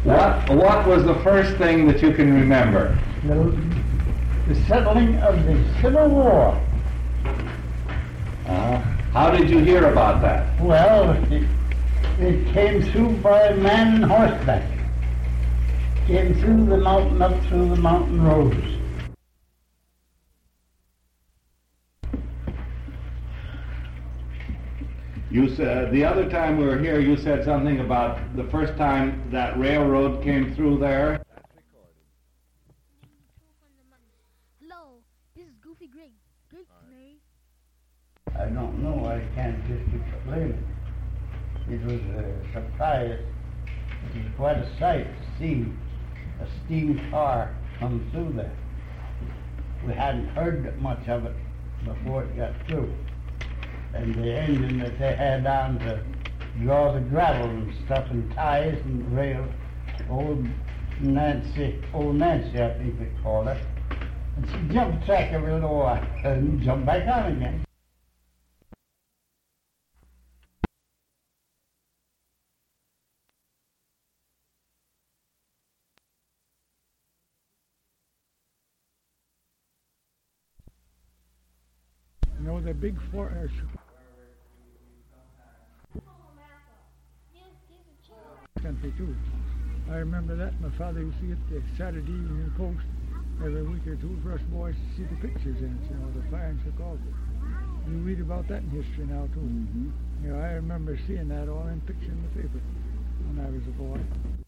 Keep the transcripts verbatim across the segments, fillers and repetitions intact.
What, what was the first thing that you can remember? The, the settling of the Civil War. Uh, how did you hear about that? Well, it, it came through by man on horseback. Came through the mountain, up through the mountain roads. You said, the other time we were here, you said something about the first time that railroad came through there. Hello, this is Goofy Greg. Great Mary. I don't know, I can't just explain it. It was a surprise. It was quite a sight to see a steam car come through there. We hadn't heard much of it before it got through. And the engine that they had on to draw the gravel and stuff and ties and rails, old Nancy, old Nancy I think they called her, and she jumped track every little while and jumped back on again. You know, the big four, uh, country too. I remember that my father used to get the Saturday Evening Post every week or two for us boys to see the pictures in it, you know, the fire in Chicago. You read about that in history now too. Mm-hmm. You know, I remember seeing that all in picture in the paper when I was a boy.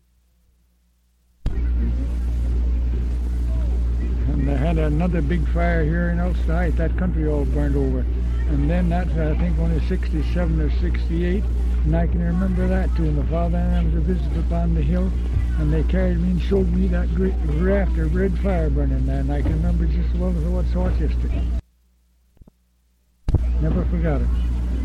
And they had another big fire here in Ulster. That country all burned over. And then that's, I think, only sixty-seven or sixty-eight. And I can remember that too. My father and I was a visit up on the hill, and they carried me and showed me that great raft of red fire burning there. And I can remember just as well as what saw it yesterday. Never forgot it.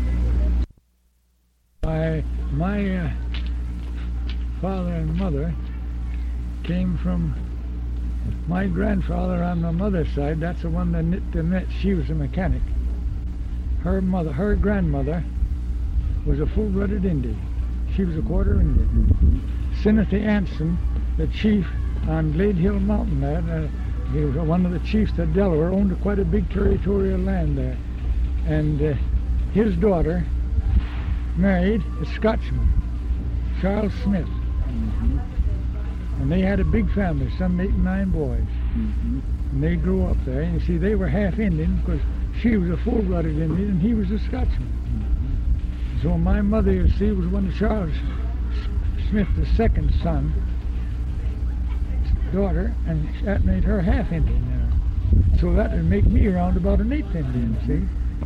I, my uh, father and mother came from my grandfather on my mother's side. That's the one that knit the nets. She was a mechanic. Her mother, her grandmother, was a full-blooded Indian. She was a quarter Indian. Timothy Anson, the chief on Glade Hill Mountain there, uh, he was one of the chiefs of Delaware, owned quite a big territorial land there. And uh, his daughter married a Scotchman, Charles Smith. Mm-hmm. And they had a big family, some eight and nine boys. Mm-hmm. And they grew up there. And you see, they were half Indian because she was a full-blooded Indian and he was a Scotchman. Mm-hmm. So my mother, you see, was one of Charles Smith, the second son, daughter, and that made her half Indian now. So that would make me around about an eighth Indian, see?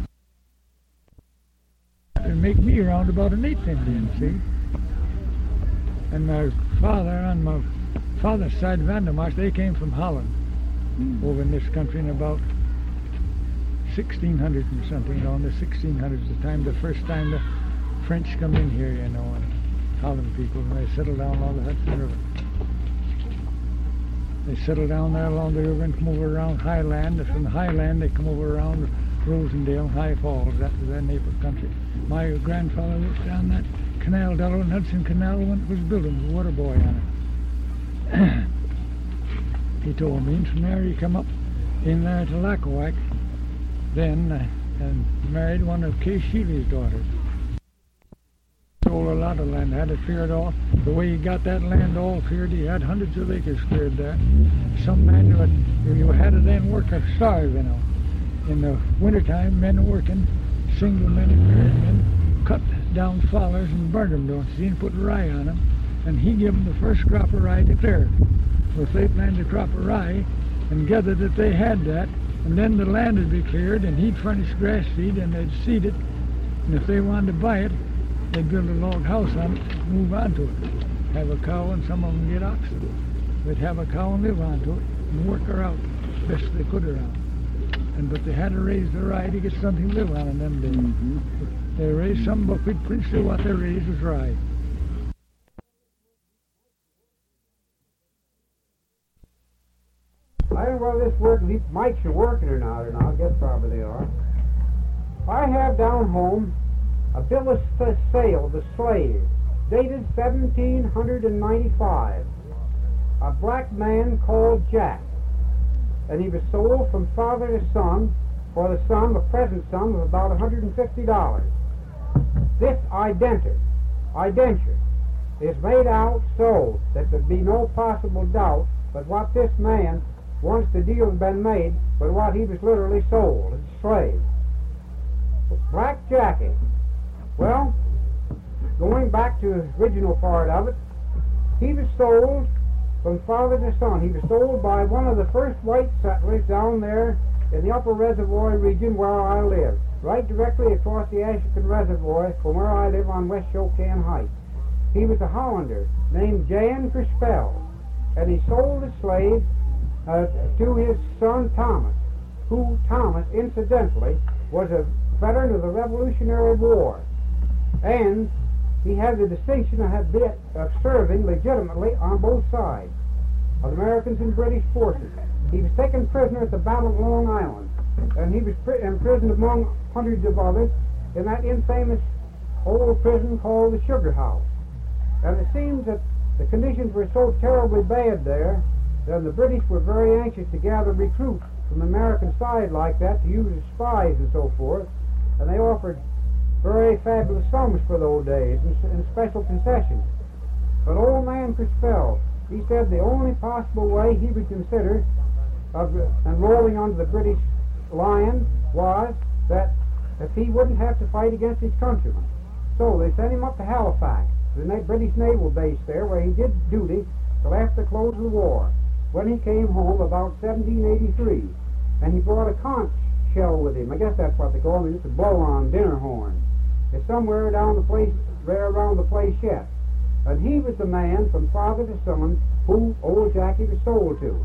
That would make me around about an eighth Indian, see? And my father, on my father's side, Vandermarsh, they came from Holland, mm. over in this country in about sixteen hundred and something, you know, in the sixteen hundreds, the time, the first time the French come in here, you know, and Holland people, and they settled down along the Hudson River. They settled down there along the river and come over around Highland. From the Highland, they come over around Rosendale, High Falls. That was their neighbor country. My grandfather worked down that canal, Delaware and Hudson Canal, when it was built, and was a water boy on it. He told me, and from there he come up in there to Lackawanna, then, uh, and married one of Kay Shealy's daughters. Sold a lot of land, had it cleared off. The way he got that land all cleared, he had hundreds of acres cleared there. Some men who had, you had to then work or starve, you know. In the wintertime, men working, single men and married men, cut down fallers and burned them, don't you see, and put rye on them. And he gave them the first crop of rye declared. So if they planted a crop of rye and gathered that they had that, and then the land would be cleared, and he'd furnish grass seed, and they'd seed it. And if they wanted to buy it, they'd build a log house on it and move on to it. Have a cow, and some of them get oxen. They'd have a cow and live on to it and work her out best they could around. And but they had to raise the rye to get something to live on in them days. Mm-hmm. They raised some buckwheat, principally what they raised was rye. I don't know whether this work, these mics are working or not, or not. I guess probably they are. I have down home a bill of sale, The Slave, dated seventeen ninety-five. a black man called Jack, and he was sold from father to son for the sum, the present sum of about one hundred fifty dollars. This identer, identure is made out so that there be no possible doubt but what this man, once the deal had been made, but what he was literally sold as a slave. Black Jackie. Well, going back to the original part of it, he was sold from father to son. He was sold by one of the first white settlers down there in the upper reservoir region where I live, right directly across the Ashokan Reservoir from where I live on West Shokan Heights. He was a Hollander named Jan Crispell, and he sold the slave uh, to his son Thomas, who, Thomas, incidentally, was a veteran of the Revolutionary War, and he had the distinction of, have been, of serving legitimately on both sides of Americans and British forces. He was taken prisoner at the Battle of Long Island, and he was pri- imprisoned among hundreds of others in that infamous old prison called the Sugar House. And it seems that the conditions were so terribly bad there that the British were very anxious to gather recruits from the American side like that to use as spies and so forth, and they offered very fabulous sums for those days and, and special concessions. But old man Crispell, he said the only possible way he would consider of enrolling under the British line was that if he wouldn't have to fight against his countrymen. So they sent him up to Halifax, the British naval base there, where he did duty till after the close of the war, when he came home about seventeen eighty-three, and he brought a conch shell with him. I guess that's what they call him. It's a blow-on dinner horn. It's somewhere down the place, right around the place yet. And he was the man from father to son who old Jackie was sold to.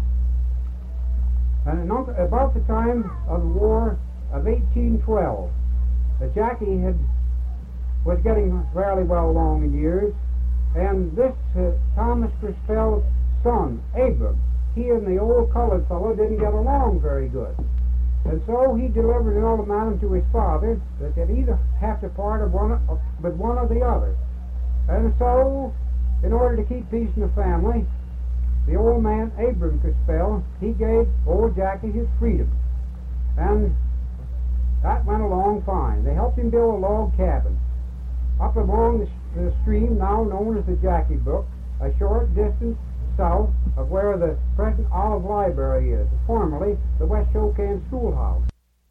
And about the time of the war of eighteen twelve, uh, Jackie had was getting fairly well along in years, and this uh, Thomas Crispell's son, Abram, he and the old colored fellow didn't get along very good. And so he delivered an ultimatum to his father that they'd either have to part of one, uh, with one or the other. And so, in order to keep peace in the family, the old man, Abram Crispell, he gave old Jackie his freedom. And that went along fine. They helped him build a log cabin up along the, the stream now known as the Jackie Brook, a short distance south of where the present Olive Library is, formerly the West Shokan Schoolhouse.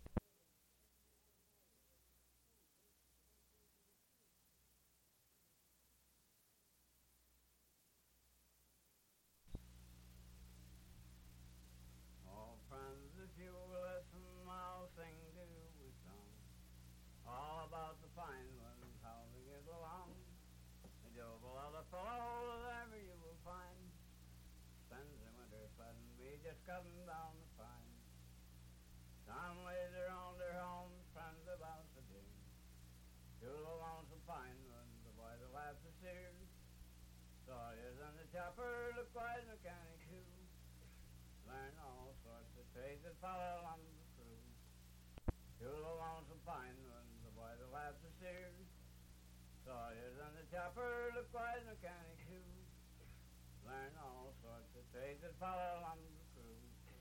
All friends, if you will listen, I'll sing to you a song, all about the fine ones, how they get along. The jovial other fellow that ever you will find spends the winter sledding, we just cutting down the pine. Some later on their homes, friends about the day, to the lonesome pine ones, the boy that laughs the sears. Sawyers and the chopper look quite mechanic too, learn all sorts of trades that follow on the crew. To the lonesome pine ones, the boy that laughs the sears. Sawyers and the chopper look quite mechanic too, learn all sorts of trades that follow on the crew.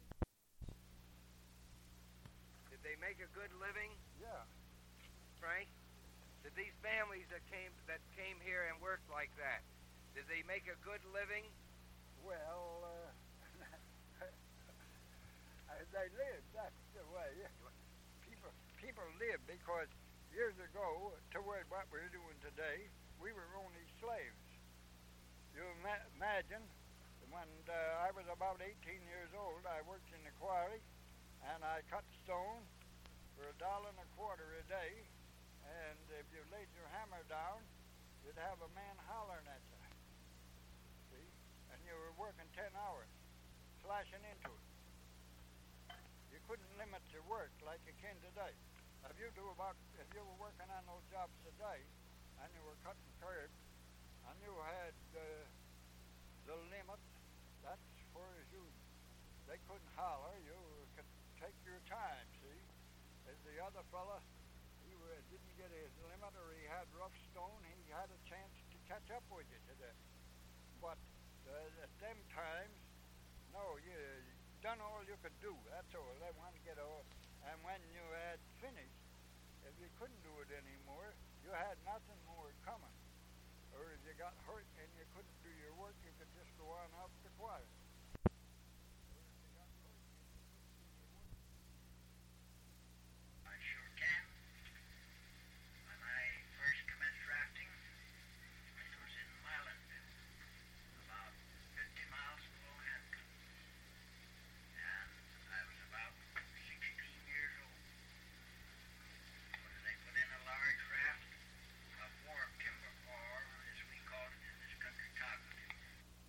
Did they make a good living? Yeah. Frank? Did these families that came that came here and worked like that, did they make a good living? Well, uh, they lived, that's the way. People people lived because years ago, toward what we're doing today, we were only slaves. You ima- imagine, when uh, I was about eighteen years old, I worked in the quarry, and I cut stone for a dollar and a quarter a day, and if you laid your hammer down, you'd have a man hollering at you. See? And you were working ten hours, slashing into it. You couldn't limit your work like you can today. If you do about, if you were working on those jobs today, and you were cutting curbs, and you had uh, the limit, that's for you. They couldn't holler. You could take your time, see? As the other fella, he uh, didn't get his limit, or he had rough stone, he had a chance to catch up with you today. But uh, at them times, done all you could do. That's all. They want to get all. And when you had finished, if you couldn't do it anymore, you had nothing more coming. Or if you got hurt and you couldn't do your work, you could just go on out to quiet. I sure can. When I first commenced rafting, it was in Milanville, about fifty miles below Hancock. And I was about sixteen years old. When they put in a large raft of wharf timber, or as we call it in this country, toggle timber.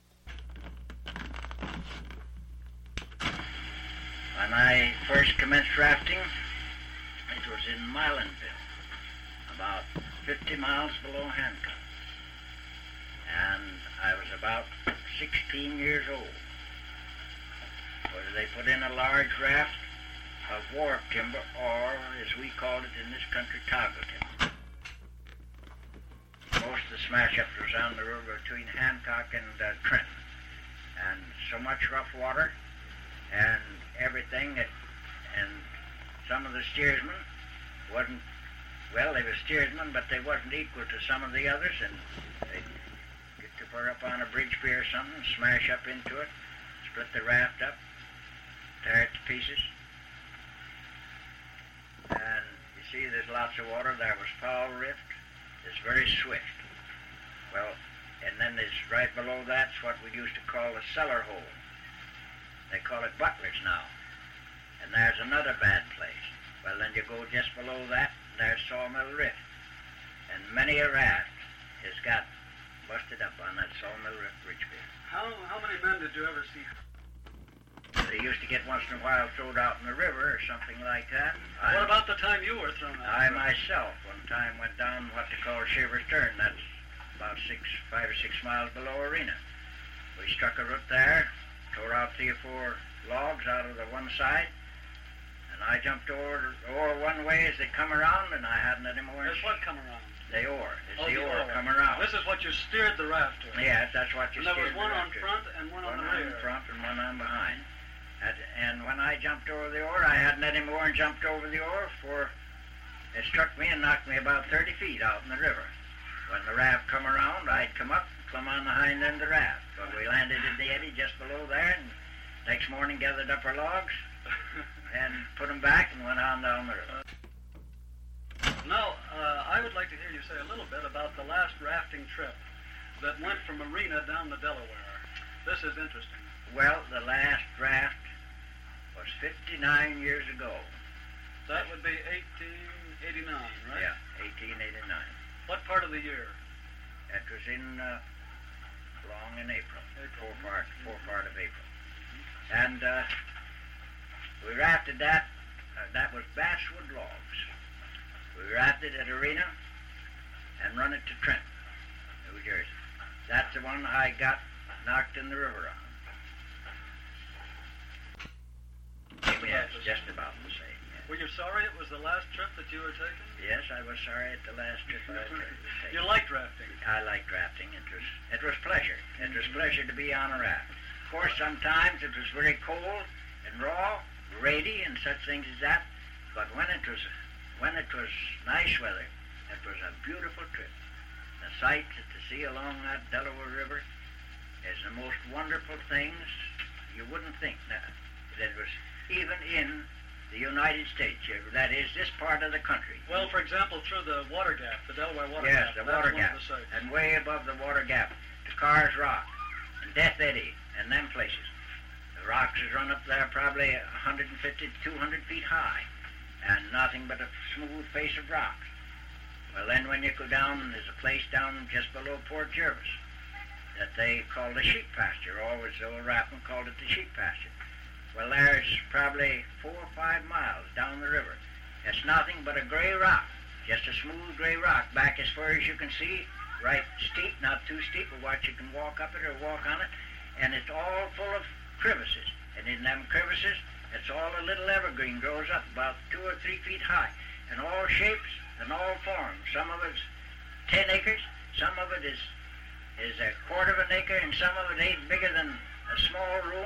When I first commenced rafting, it was in Milanville, about fifty miles below Hancock. And I was about sixteen years old. Where they put in a large raft of wharf timber, or as we called it in this country, toggle timber. Most of the smash-ups was on the river between Hancock and uh, Trenton. And so much rough water and everything that, and some of the steersmen wasn't, well, they were steersmen, but they wasn't equal to some of the others, and they'd get to put up on a bridge pier or something, smash up into it, split the raft up, tear it to pieces. And you see there's lots of water. There was Powell Rift. It's very swift. Well, and then there's right below that's what we used to call a cellar hole. They call it Butler's now. And there's another bad place. Well, then you go just below that, there's Sawmill Rift. And many a raft has got busted up on that Sawmill Rift bridge pier. How how many men did you ever see? They used to get once in a while thrown out in the river or something like that. What I, about the time you were thrown out? I myself one time went down what they call Shaver's Turn. That's about six, five or six miles below Arena. We struck a root there, tore out three or four logs out of the one side, and I jumped over oar one way as they come around, and I hadn't any more. There's what come around? The oar. It's oh, the, the oar, oar come around. This is what you steered the raft to. Yeah, that's what you and there steered was one the on raft to. front and one, One on the on rear. front and one on behind. And, and when I jumped over the oar, I hadn't any more and jumped over the oar for it struck me and knocked me about thirty feet out in the river. When the raft come around, I'd come up and come on the hind end of the raft. But we landed in the eddy just below there, and next morning gathered up our logs and put them back and went on down the river. Now, uh, I would like to hear you say a little bit about the last rafting trip that went from Arena down the Delaware. This is interesting. Well, the last raft was fifty-nine years ago. That would be eighteen eighty-nine, right? Yeah, eighteen eighty-nine. What part of the year? That was in uh, long in April, April. Four part, four part of April, and uh, we rafted that. Uh, that was basswood logs. We rafted at Arena and run it to Trenton, New Jersey. That's the one I got knocked in the river on. Yes, just about the same. Yeah. Were you sorry it was the last trip that you were taking? Yes, I was sorry at the last trip I was taking. You liked rafting? I liked rafting. It was it was pleasure. It was pleasure to be on a raft. Of course, sometimes it was very cold and raw, rady, and such things as that. But when it was when it was nice weather, it was a beautiful trip. The sights at the sea along that Delaware River is the most wonderful things you wouldn't think that that was even in the United States. That is this part of the country. Well, for example, through the water gap, the Delaware water yes, gap. Yes, the That's water one gap. of the sites. And way above the water gap, to Carr's Rock and Death Eddy and them places. The rocks is run up there probably one hundred fifty to two hundred feet high, and nothing but a smooth face of rocks. Well, then when you go down, there's a place down just below Port Jervis that they call the sheep pasture. Always the old raftsmen called it the sheep pasture. Well, there's probably four or five miles down the river. It's nothing but a gray rock, just a smooth gray rock, back as far as you can see, right steep, not too steep, but what you can walk up it or walk on it, and it's all full of crevices. And in them crevices, it's all a little evergreen grows up about two or three feet high, and all shapes and all forms. Some of it's ten acres, some of it is is a quarter of an acre, and some of it ain't bigger than a small room.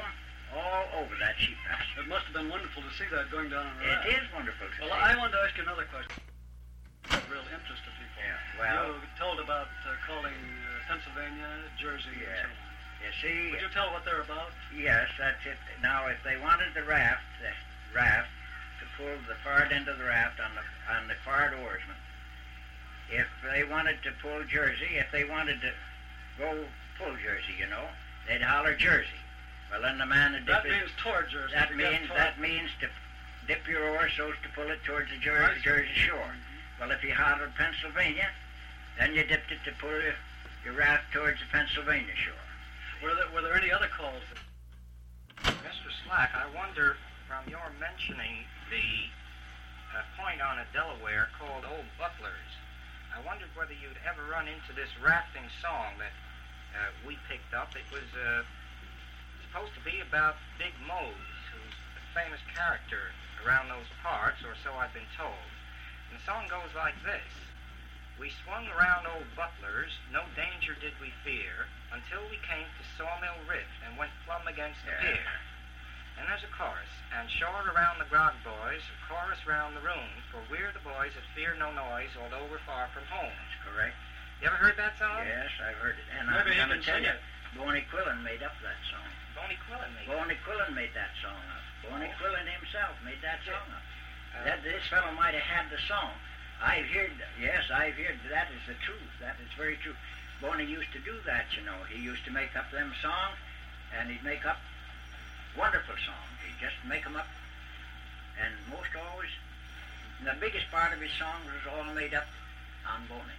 all over that sheep pasture. It must have been wonderful to see that going down on the It raft. is wonderful to Well, see. I wanted to ask you another question. Of real interest to people. Yeah, well- You told about uh, calling uh, Pennsylvania, Jersey, Yeah. and so on. You see, Would you tell what they're about? yes, that's it. Now, if they wanted the raft, the raft, to pull the forward end of the raft on the on the forward oarsman, if they wanted to pull Jersey, if they wanted to go pull Jersey, you know, they'd holler Jersey. Well, then the man would dip That his- means toward Jersey. That to get means toward- that means to dip your oar so as to pull it towards the I Jersey, see. Jersey shore. Well, if you hollered Pennsylvania, then you dipped it to pull your, your raft towards the Pennsylvania shore. Were there, were there any other calls? Mister Slack, I wonder, from your mentioning the uh, point on a Delaware called Old Butlers, I wondered whether you'd ever run into this rafting song that uh, we picked up. It was uh, supposed to be about Big Mose, who's a famous character around those parts, or so I've been told. And the song goes like this. We swung around Old Butlers, no danger did we fear, until we came to Sawmill Rift and went plumb against the Yeah. pier. And there's a chorus, and short around the grog boys, a chorus round the room, for we're the boys that fear no noise, although we're far from home. That's correct. You ever heard that song? Yes, I've heard it. And Maybe he I'm going can to tell sing you, it. Boney Quillen made up that song. Boney Quillen made Boney Quillen made that song up. Boney Oh. Quillen himself made that song up. Uh, That this fellow might have had the song. I've heard, yes, I've heard, that is the truth. That is very true. Boney used to do that, you know. He used to make up them songs, and he'd make up wonderful songs. He'd just make them up, and most always, the biggest part of his songs was all made up on Boney.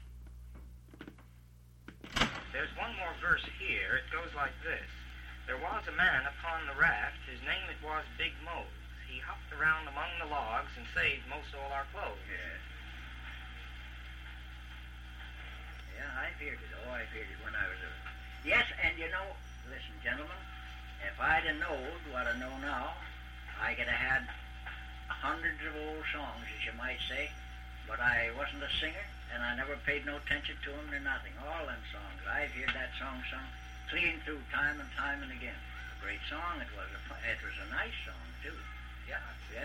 There's one more verse here. It goes like this. There was a man upon the raft. His name it was Big Mose. He hopped around among the logs and saved most all our clothes. Yes. Yeah, I've heard it. Oh, I've heard it when I was a... Yes, and you know, listen, gentlemen, if I'd have known what I know now, I could have had hundreds of old songs, as you might say, but I wasn't a singer, and I never paid no attention to them or nothing. All them songs. I've heard that song sung clean through time and time and again. A great song it was. A, it was a nice song, too. Yeah, yes.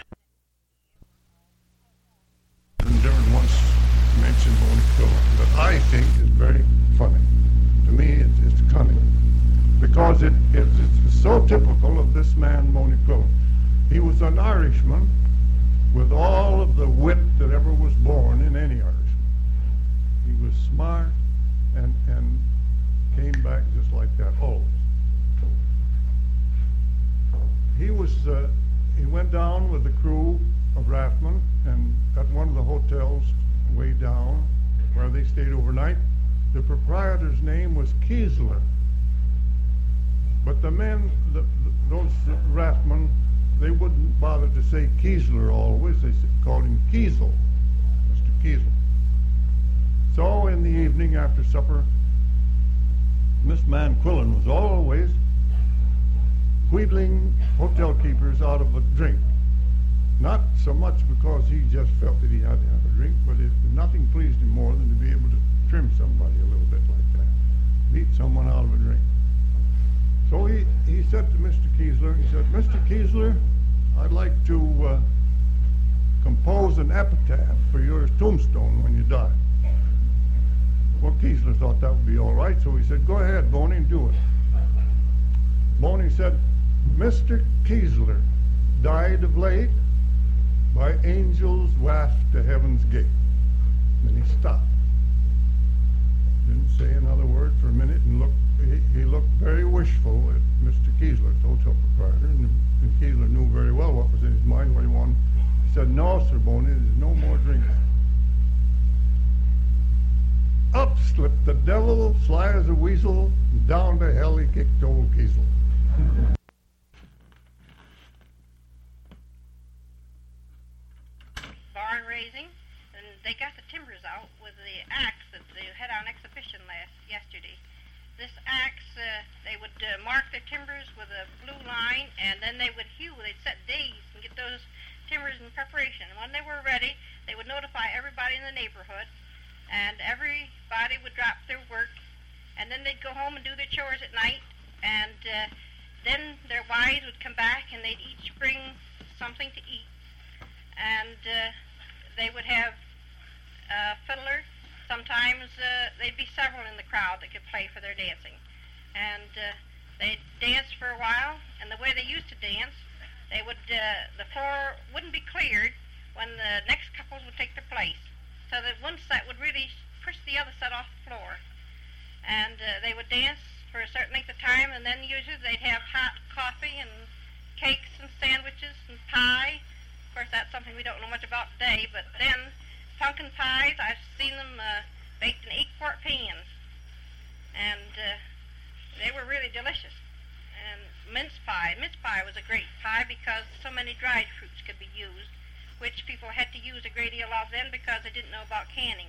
Darren once mentioned Boney Quillen that I think is very funny. To me, it's, it's cunning because it, it's, it's so typical of this man, Boney Quillen. He was an Irishman with all of the wit that ever was born in any Irishman. He was smart and and came back just like that always. He was. Uh, He went down with the crew of raftmen, and at one of the hotels way down where they stayed overnight, the proprietor's name was Kiesler. But the men, the, the, those raftmen, they wouldn't bother to say Kiesler always. They called him Kiesel, Mister Kiesel. So in the evening after supper, Miss Man Quillen was always wheedling hotel keepers out of a drink. Not so much because he just felt that he had to have a drink, but if nothing pleased him more than to be able to trim somebody a little bit like that, beat someone out of a drink. So he, he said to Mister Kiesler, he said, Mister Kiesler, I'd like to uh, compose an epitaph for your tombstone when you die. Well, Kiesler thought that would be all right, so he said, go ahead, Boney, do it. Boney said, Mister Kiesler died of late by angels waft to heaven's gate. Then he stopped. Didn't say another word for a minute and looked, he, he looked very wishful at Mister Kiesler, the hotel proprietor, and, and Kiesler knew very well what was in his mind, what he wanted. He said, no, Sir Boney, there's no more drinking. Up slipped the devil, sly as a weasel, and down to hell he kicked old Kiesel. Barn raising, and they got the timbers out with the axe that they had on exhibition last yesterday. This axe, uh, they would uh, mark their timbers with a blue line, and then they would hew. They'd set days and get those timbers in preparation. And when they were ready, they would notify everybody in the neighborhood, and everybody would drop their work, and then they'd go home and do their chores at night, and uh, then their wives would come back and they'd each bring something to eat. And uh, they would have a fiddler. Sometimes uh, they'd be several in the crowd that could play for their dancing. And uh, they'd dance for a while, and the way they used to dance, they would, uh, the floor wouldn't be cleared when the next couples would take their place. So that one set would really push the other set off the floor. And uh, they would dance for a certain length of time, and then usually they'd have hot coffee and cakes and sandwiches and pie. Of course, that's something we don't know much about today, but then pumpkin pies, I've seen them uh, baked in eight-quart pans. And uh, they were really delicious. And mince pie. Mince pie was a great pie because so many dried fruits could be used, which people had to use a great deal of then because they didn't know about canning.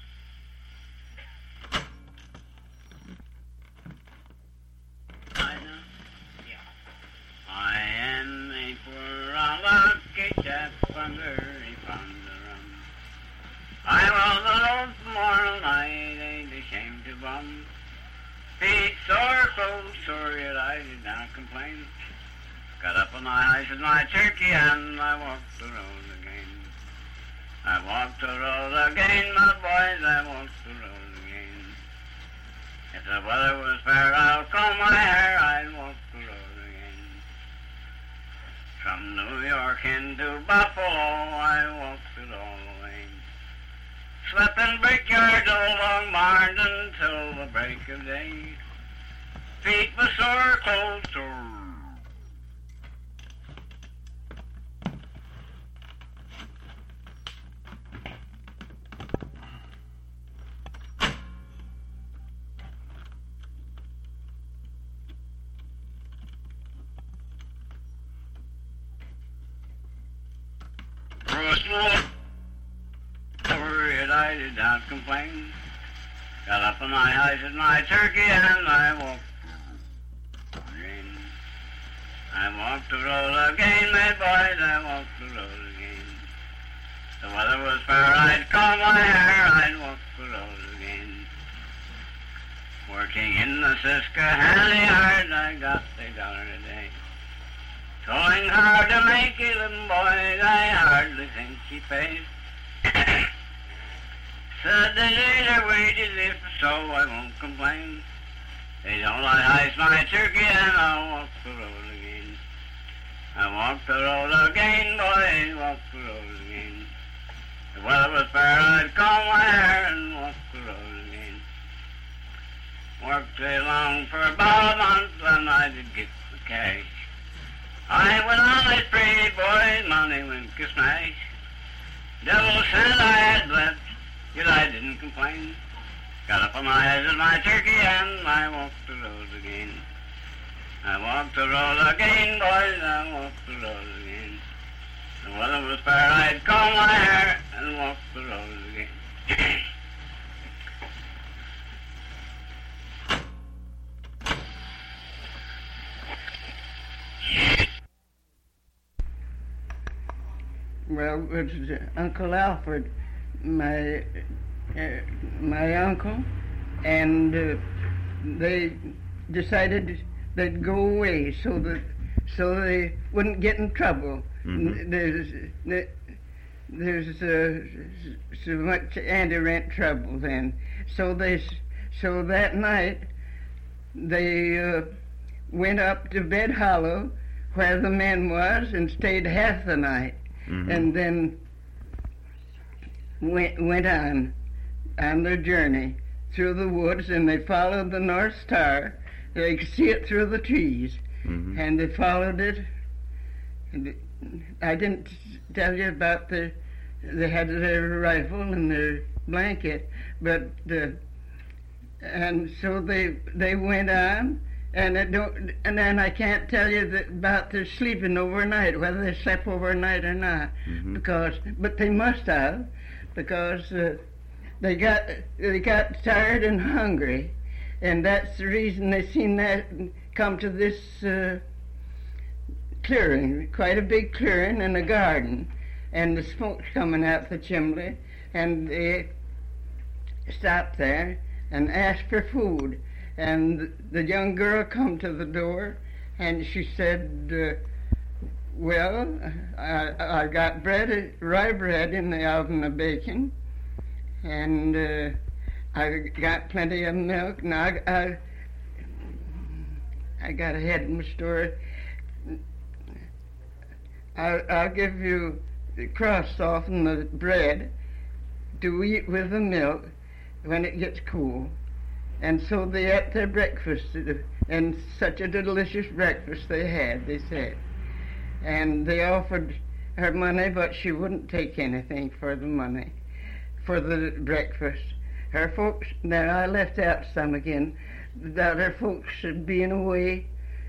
I know. Yeah. I am a poor unlucky chap under a ponderum. I was a loaf tomorrow night, ain't ashamed to bum. Feet sore, clothes sore, yet I did not complain. Got up on my eyes with my turkey and I walked the road again. I walked the road again, my boys, I walked the road again. If the weather was fair, I'll comb my hair, I'd walk the road again. From New York into Buffalo, I walked it all the way. Slept in brickyards, old long barns until the break of day. Feet were sore, clothes sore. I did not complain. Got up on my eyes with my turkey and I walked again. I walked the road again, my boys, I walked the road again. The weather was fair, I'd comb my hair, I'd walk the road again. Working in the Susquehanna yard, I got a dollar a day. Towing hard to make it, them boys, I hardly think she pays. Said they need their wages, if so, I won't complain. They don't like ice my turkey, and I'll walk the road again. I walk the road again, boys, walk the road again. The weather was fair, I'd comb my hair and walk the road again. Worked along for about a month, and I did get the cash. I went on this pretty boy, money went ka-smash. Devil said I had left, yet I didn't complain. Got up on my head with my turkey and I walked the road again. I walked the road again, boys, I walked the road again. The weather was fair, I'd comb my hair and walk the road again. Well, it's uh, Uncle Alfred, my uh, my uncle, and uh, they decided they'd go away so that so they wouldn't get in trouble. Mm-hmm. There's there's uh, so much anti-rent trouble then. So they so that night they uh, went up to Bed Hollow where the men was and stayed half the night. Mm-hmm. And then went went on on their journey through the woods, and they followed the North Star. They could see it through the trees, mm-hmm. and they followed it. And I didn't tell you about the they had their rifle and their blanket, but the and so they they went on. And I don't, and then I can't tell you that about their sleeping overnight, whether they slept overnight or not, mm-hmm. because, but they must have, because uh, they got they got tired and hungry, and that's the reason they seen that come to this uh, clearing, quite a big clearing in a garden, and the smoke's coming out the chimney, and they stopped there and asked for food. And the young girl come to the door, And she said, uh, well, I, I got bread, rye bread in the oven of baking, and uh, I got plenty of milk. Now I, I, I got ahead in the story. I, I'll give you the crust off in the bread to eat with the milk when it gets cool. And so they ate their breakfast, and such a delicious breakfast they had, they said. And they offered her money, but she wouldn't take anything for the money, for the breakfast. Her folks, now I left out some again, that her folks being away.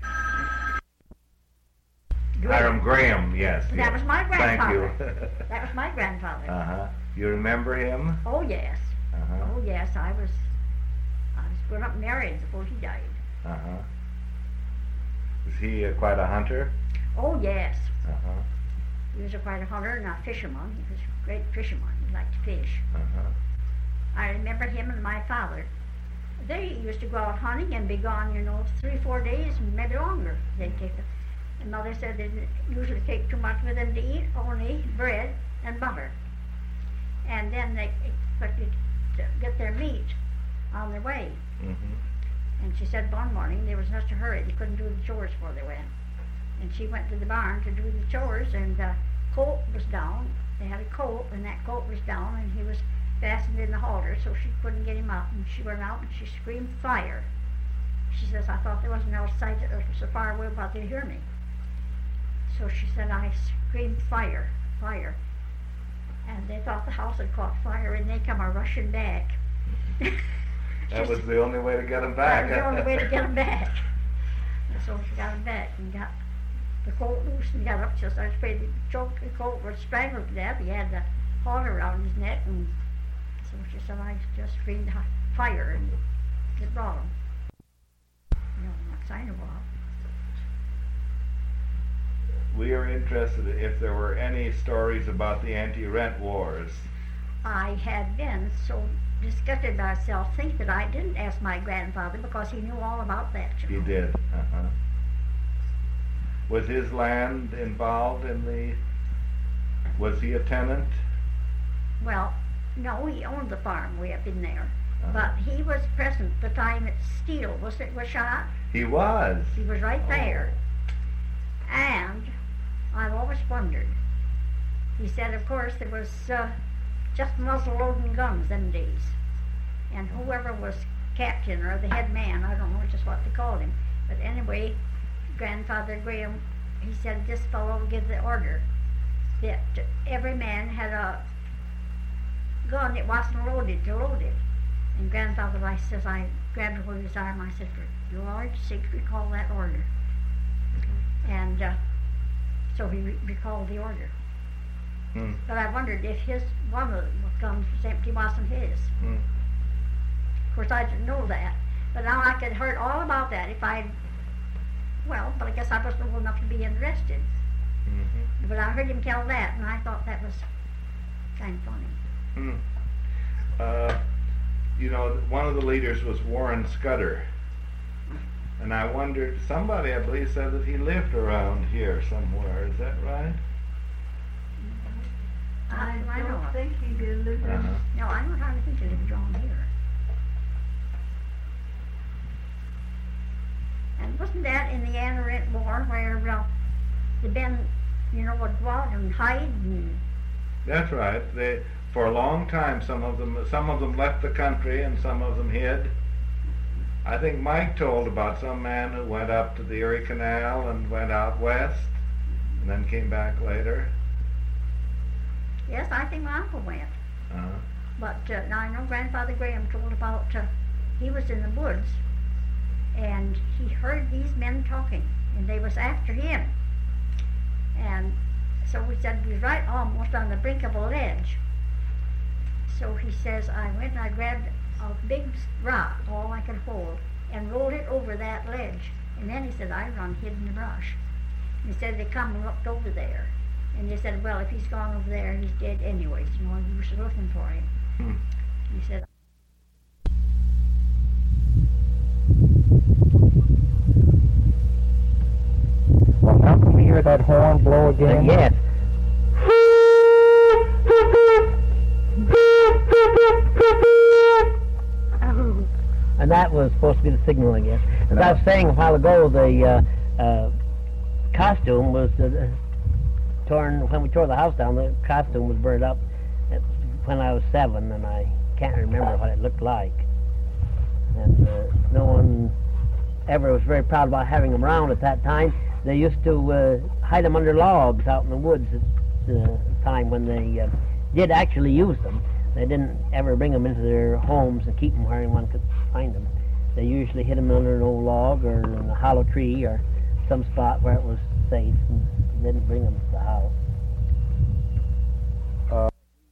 Hiram Graham, yes. That yes. was my grandfather. Thank you. That was my grandfather. Uh-huh. You remember him? Oh, yes. Uh-huh. Oh, yes, I was, I was grown up married before he died. Uh-huh. Was he uh, quite a hunter? Oh, yes. Uh-huh. He was a quite a hunter and a fisherman. He was a great fisherman. He liked to fish. Uh-huh. I remember him and my father. They used to go out hunting and be gone, you know, three, four days, maybe longer. They'd take the, and Mother said they didn't usually take too much with them to eat, only bread and butter. And then they expected to get their meat on their way. Mm-hmm. And she said one morning there was such a hurry they couldn't do the chores before they went. And she went to the barn to do the chores, and the colt was down. They had a colt, and that colt was down, and he was fastened in the halter, so she couldn't get him up. And she went out and she screamed, "Fire!" She says, "I thought there wasn't outside that was so far away about they'd hear me." So she said, I screamed, "Fire! Fire!" And they thought the house had caught fire, and they come a rushing back. That was the only way to get him back. That was the only way to get him back. And so she got him back and got the colt loose and got up. Just I was afraid the choke the colt was strangled to death. He had the halter around his neck, and so she said, I just screamed fire, and it brought him. You know, not sign of all. We are interested if there were any stories about the anti-rent wars. I had been so disgusted by myself, think that I didn't ask my grandfather because he knew all about that. You know? He did. Uh-huh. Was his land involved in the? Was he a tenant? Well, no, he owned the farm way up in there, uh-huh. but he was present the time that Steele was it was shot. He was. He was right oh. there, and I've always wondered. He said, of course, there was uh, just muzzle-loading guns them days, and whoever was captain or the head man, I don't know just what they called him, but anyway, Grandfather Graham, he said this fellow would give the order that every man had a gun that wasn't loaded to load it. And Grandfather I says, I grabbed hold of his arm, I said, for your Lord's sake, recall that order. Mm-hmm. And uh, so he re- recalled the order. Mm. But I wondered if his one of the guns was empty, wasn't his. Mm. Of course, I didn't know that. But now I could have heard all about that if I'd, well, but I guess I wasn't old enough to be interested. Mm-hmm. But I heard him tell that, and I thought that was kind of funny. Mm. Uh, you know, one of the leaders was Warren Scudder. And I wondered, somebody I believe said that he lived around here somewhere. Is that right? I, I don't don't think he did live uh-huh. in. No, I don't hardly think he lived around here. And wasn't that in the Anarent War where uh, the Ben, you know, would go out and hide and... That's right. They, for a long time, some of them, some of them left the country and some of them hid. I think Mike told about some man who went up to the Erie Canal and went out west and then came back later. Yes, I think my uncle went. Uh-huh. But uh, now I know Grandfather Graham told about, uh, he was in the woods and he heard these men talking and they was after him. And so we said he was right almost on the brink of a ledge. So he says, I went and I grabbed a big rock, all I could hold, and rolled it over that ledge. And then he said, I run hid in the brush. And he said, they come and looked over there. And they said, well, if he's gone over there, he's dead anyways. You know, you were looking for him. Hmm. He said, that horn blow again? Yes. And that was supposed to be the signal, I guess. As I was saying a while ago, the uh, uh, costume was uh, torn, when we tore the house down, the costume was burned up when I was seven, and I can't remember what it looked like. And uh, no one ever was very proud about having them around at that time. They used to uh, hide them under logs out in the woods at the time when they uh, did actually use them. They didn't ever bring them into their homes and keep them where anyone could find them. They usually hid them under an old log or in a hollow tree or some spot where it was safe, and didn't bring them to the house. Uh,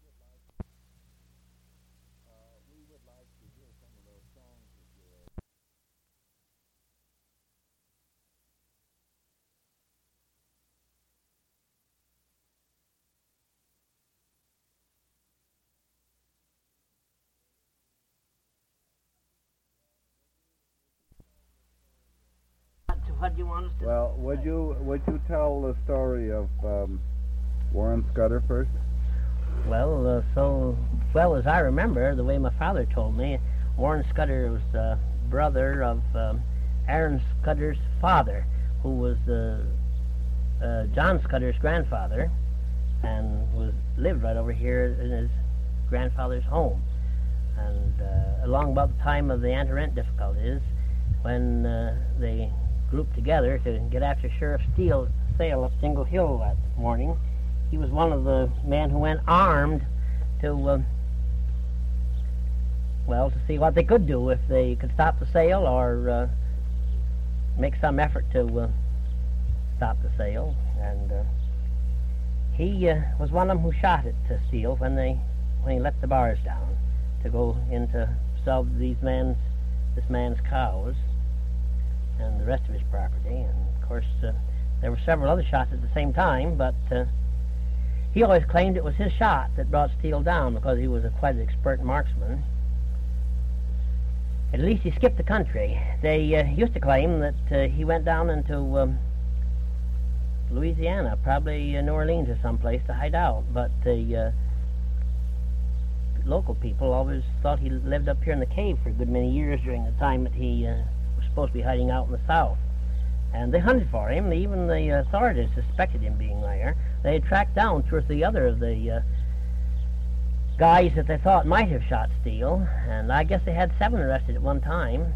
What do you want us to Well, would you would you tell the story of um, Warren Scudder first? Well, uh, so well as I remember, the way my father told me, Warren Scudder was the brother of um, Aaron Scudder's father, who was uh, uh, John Scudder's grandfather, and was lived right over here in his grandfather's home. And uh, along about the time of the anti-rent difficulties, when uh, they grouped together to get after Sheriff Steele's sale up Single Hill that morning, he was one of the men who went armed to, uh, well, to see what they could do, if they could stop the sale or uh, make some effort to uh, stop the sale. And uh, he uh, was one of them who shot at uh, Steele when they when he let the bars down to go in to sell these man's this man's cows and the rest of his property. And of course uh, there were several other shots at the same time, but uh, he always claimed it was his shot that brought Steele down, because he was a quite an expert marksman. At least he skipped the country. They uh, used to claim that uh, he went down into um, Louisiana, probably uh, New Orleans or someplace, to hide out, but the uh, local people always thought he lived up here in the cave for a good many years during the time that he uh, was supposed to be hiding out in the south. And they hunted for him. Even the authorities suspected him being there. They had tracked down two or three other of the uh, guys that they thought might have shot Steele, and I guess they had seven arrested at one time.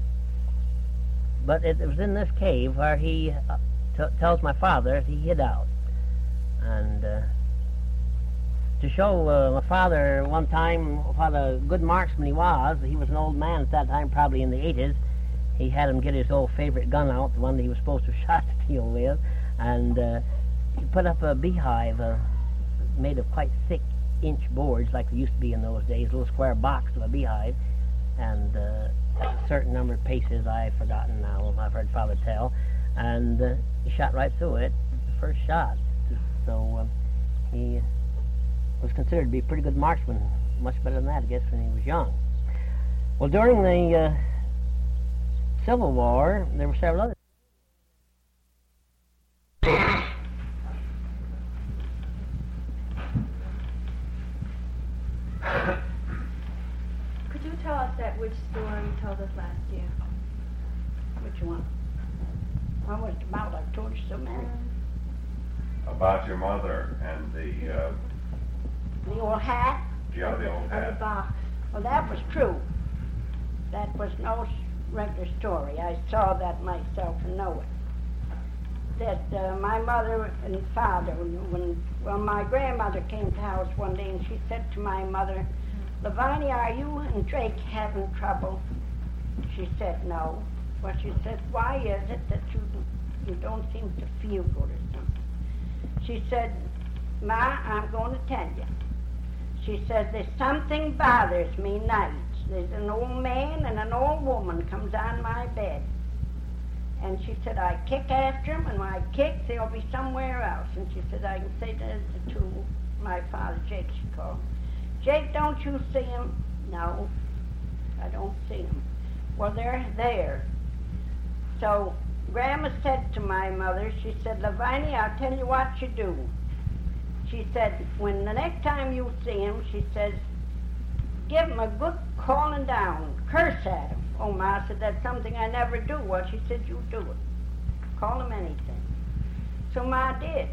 But it, it was in this cave where he uh, t- tells my father he hid out. And uh, to show uh, my father one time what a good marksman he was, he was an old man at that time, probably in the eighties, he had him get his old favorite gun out, the one that he was supposed to have shot Steele with, and uh, he put up a beehive uh, made of quite thick inch boards, like they used to be in those days, a little square box of a beehive, and uh, a certain number of paces, I've forgotten now, I've heard Father tell, and uh, he shot right through it, the first shot. So uh, he was considered to be a pretty good marksman, much better than that, I guess, when he was young. Well, during the uh, Civil War, there were several other. Could you tell us that witch story you told us last year? Which one? What was it about? I told you so many. About your mother and the, uh, The old hat? yeah, the old Or the hat. box. Well, that was true. That was no s- regular story. I saw that myself and know it. That uh, my mother and father, when, when well, my grandmother came to the house one day and she said to my mother, "Lavinia, are you and Drake having trouble?" She said, "No." Well, she said, "Why is it that you you don't seem to feel good or something?" She said, "Ma, I'm going to tell you." She says, "There's something bothers me nights. There's an old man and an old woman comes on my bed." And she said, "I kick after them, and when I kick, they'll be somewhere else." And she said, "I can say that to my father, Jake," she called. "Jake, don't you see him?" "No, I don't see him." "Well, they're there." So Grandma said to my mother, she said, Lavinia, I'll tell you what you do. She said, when the next time you see him, she says, give him a good calling down, curse at him. Oh, Ma said, that's something I never do. Well, she said, you do it. Call him anything. So Ma did.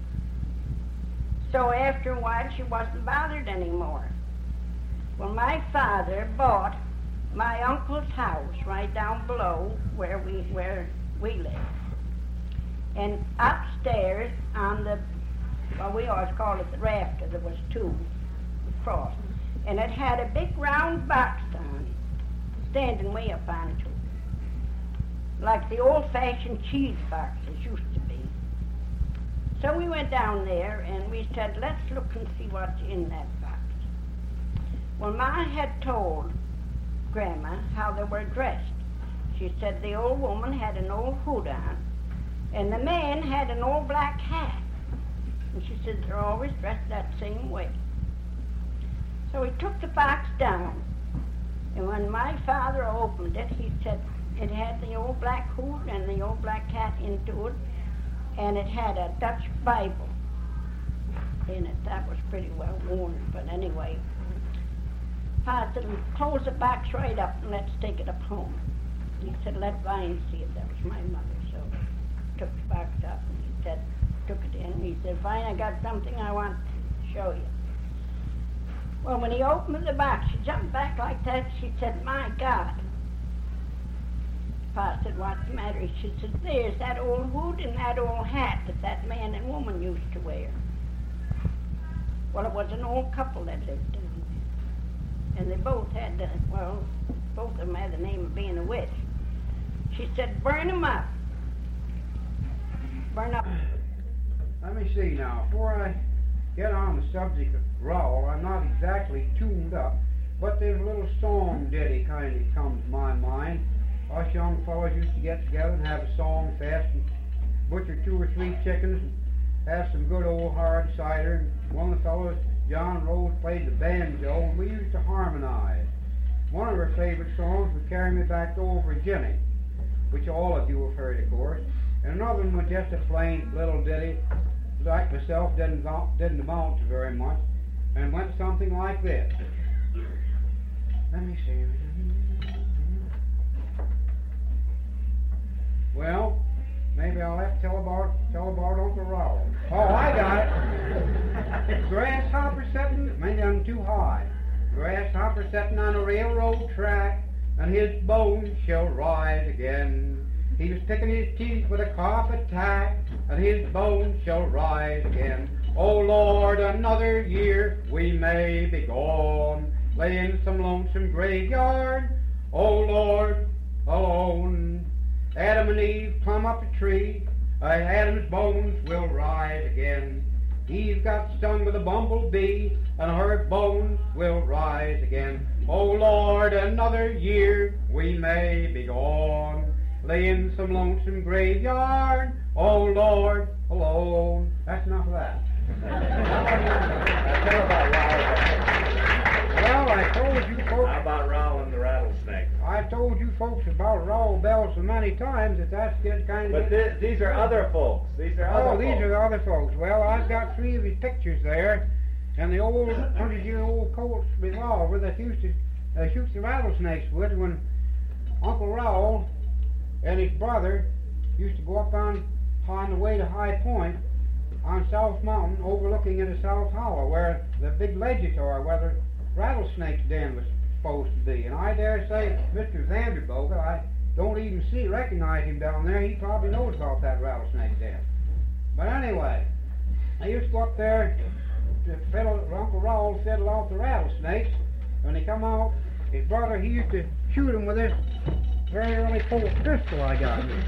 So after a while, she wasn't bothered anymore. Well, my father bought my uncle's house right down below where we where we lived. And upstairs on the, well, we always called it the rafter, there was two across. And it had a big round box on it, standing way up on it, like the old-fashioned cheese boxes used to be. So we went down there and we said, let's look and see what's in that box. Well, Ma had told Grandma how they were dressed. She said the old woman had an old hood on, and the man had an old black hat. And she said they're always dressed that same way. So he took the box down, and when my father opened it, he said it had the old black hood and the old black hat into it, and it had a Dutch Bible in it. That was pretty well worn, but anyway. Pa said, close the box right up and let's take it up home. He said, let Vine see it. That was my mother. So took the box up and he said, took it in. And he said, Vine, I got something I want to show you. Well, when he opened the box, she jumped back like that. She said, my God. Pa said, what's the matter? She said, there's that old hood and that old hat that that man and woman used to wear. Well, it was an old couple that lived down there. And they both had, the, well, both of them had the name of being a witch. She said, burn them up. Burn up. Let me see now. Before I get on the subject of Raoul, I'm not exactly tuned up, but there's a little song ditty kind of comes to my mind. Us young fellows used to get together and have a song fest and butcher two or three chickens and have some good old hard cider. And one of the fellows, John Rose, played the banjo, and we used to harmonize. One of our favorite songs would Carry Me Back to Old Virginia, which all of you have heard, of course. And another one was just a plain little ditty, like myself, didn't, didn't amount to very much, and went something like this. Let me see. Well, maybe I'll have to tell about tell about Uncle Raoul. Oh, I got it. Grasshopper sitting, maybe I'm too high. Grasshopper sitting on a railroad track, and his bones shall rise again. He was picking his teeth with a cough attack, and his bones shall rise again. Oh Lord, another year we may be gone, lay in some lonesome graveyard. Oh Lord, alone. Adam and Eve climb up a tree, uh, Adam's bones will rise again. Eve got stung with a bumblebee, and her bones will rise again. Oh Lord, another year we may be gone, lay in some lonesome graveyard. Oh Lord, alone. That's enough of that. Tell about Raoul. Well, I told you folks. How about Raoul and the rattlesnake? I've told you folks about Raoul Bell so many times that that's getting kind of. But this, these are other folks. These are other Oh, folks. these are the other folks. Well, I've got three of his pictures there, and the old hundred-year-old Colt's revolver that used to uh, shoot the rattlesnakes with when Uncle Raoul and his brother used to go up on on the way to High Point on South Mountain, overlooking into South Hollow, where the big ledges are, where the rattlesnake's den was supposed to be. And I dare say Mister Vanderbogen, I don't even see recognize him down there. He probably knows about that rattlesnake den. But anyway, I used to go up there to fiddle, Uncle Raoul fiddle off the rattlesnakes. When they come out, his brother, he used to shoot them with this very early Colt pistol I got here.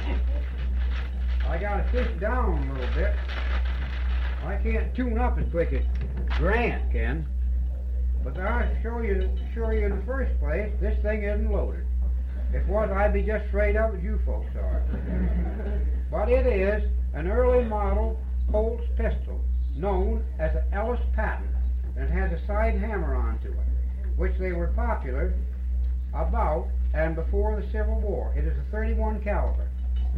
I got to fish down a little bit. I can't tune up as quick as Grant can. But I'll show you, show you in the first place, this thing isn't loaded. If it was, I'd be just straight up as you folks are. But it is an early model Colt's pistol, known as an Ellis Patton, and it has a side hammer onto it, which they were popular about and before the Civil War. It is a thirty-one caliber.